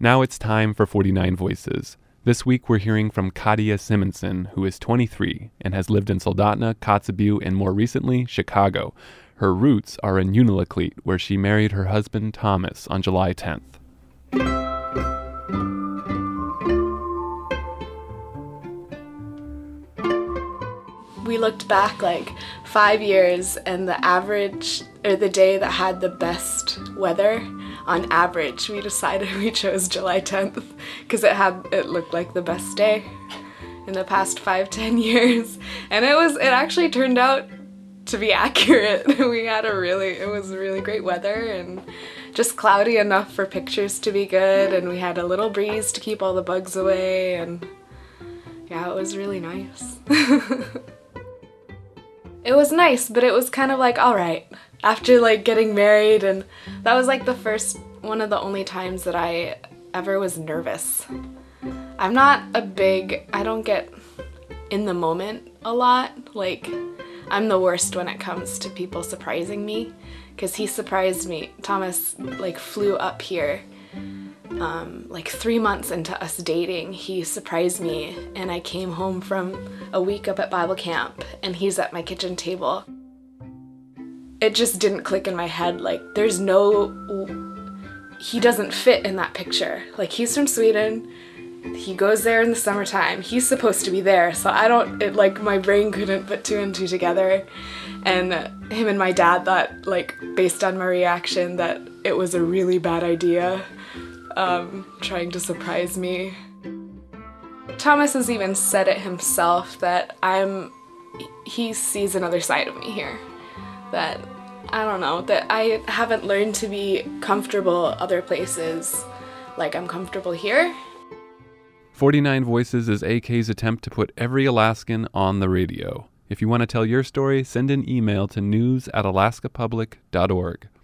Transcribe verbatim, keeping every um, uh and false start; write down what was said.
Now it's time for forty-nine Voices. This week we're hearing from Kadia Simonson, who is twenty-three and has lived in Soldotna, Kotzebue, and more recently, Chicago. Her roots are in Unalakleet, where she married her husband Thomas on July tenth. We looked back like five years and the average, or the day that had the best weather, on average, we decided we chose July tenth because it had, it looked like the best day in the past five, ten years. And it was, it actually turned out to be accurate. We had a really, it was really great weather and just cloudy enough for pictures to be good, and we had a little breeze to keep all the bugs away, and yeah, it was really nice. It was nice, but it was kind of like, all right, after like getting married, and that was like the first, one of the only times that I ever was nervous. I'm not a big, I don't get in the moment a lot. Like, I'm the worst when it comes to people surprising me, because he surprised me. Thomas like flew up here um, like three months into us dating. He surprised me, and I came home from a week up at Bible camp and he's at my kitchen table. It just didn't click in my head. Like, there's no, he doesn't fit in that picture. Like, he's from Sweden. He goes there in the summertime. He's supposed to be there. So I don't, it like, my brain couldn't put two and two together. And him and my dad thought, like, based on my reaction, that it was a really bad idea, um, trying to surprise me. Thomas has even said it himself that I'm, he sees another side of me here. That, I don't know, that I haven't learned to be comfortable other places like I'm comfortable here. forty-nine Voices is A K's attempt to put every Alaskan on the radio. If you want to tell your story, send an email to news at alaska public dot org.